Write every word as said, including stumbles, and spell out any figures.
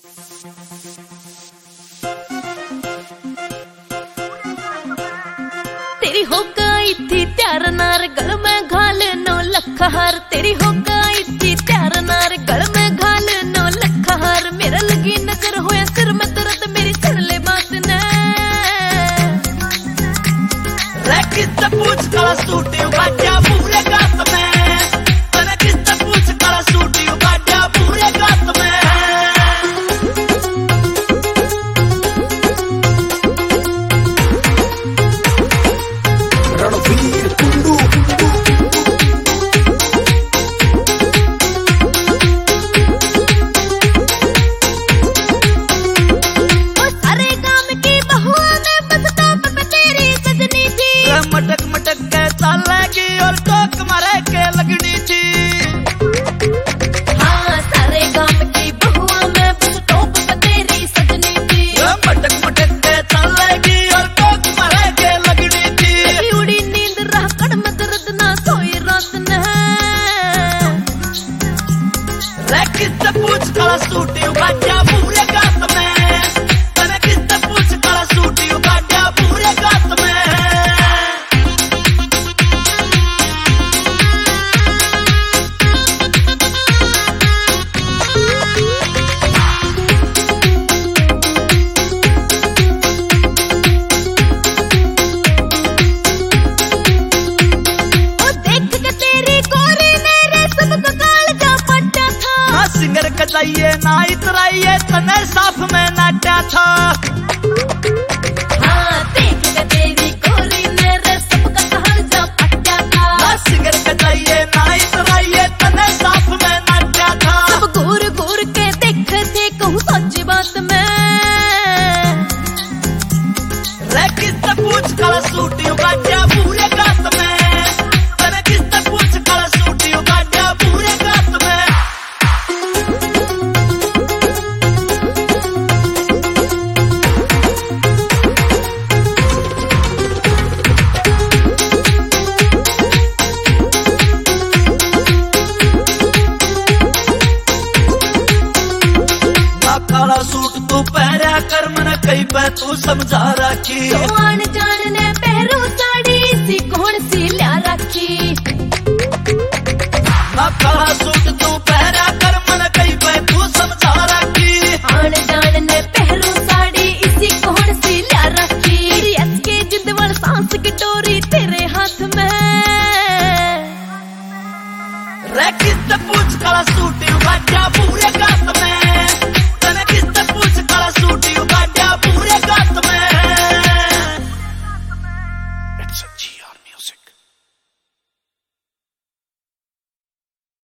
तेरी हो गई थी त्यार नार गल में घाल नौ लख हार। तेरी हो गई थी त्यार नार गल में घाल नौ लख हार। मेरा लगी नजर होया सिर में दर्द मेरी सुन ले बात ने। किससे पूछ काला सूटी बाजा पूरे गात में। तने किससे पूछ काला सूटी बाजा पूरे गात में। रणवीर कुंडू सारे गांव की बहुआ में बस टॉप पे तेरी सजनी थी। मटक मटक के चलेगी और टोक मारे के लगनी थी। हाँ सारे गांव की बहुआ में बस टॉप पे तेरी सजनी थी। मटक मटक के चलेगी और टोक मारे के लगनी थी। उड़ी नींद रह कड़ में दर्द ना सोई रात ने। रे किससे पूछ काला सूटी बाजा पूरे गात में। तने किससे पूछ काला सूटी बाजा पूरे गात में। सिंगर कजाइए ना इतराइए तने साफ में नाटा था। हाँ देख के तेरी गोरी मेरे सबका कहल जा पट्टा था। सिंगर कजाइए ना इतराइए तने साफ में नाटा था। सब घूर घूर के देखे थे कहूँ सच्ची बात में। रे किससे पूछ काला सूटी बाजा पूरे गात में। तने किससे पूछ काला सूटी बाजा पूरे गात में। काला सूट तू पहरा कर मन कई पे तू समझा रखी। तो आन जान ने पहरू साड़ी सी कौन सी लिया रखी। काला सूट तू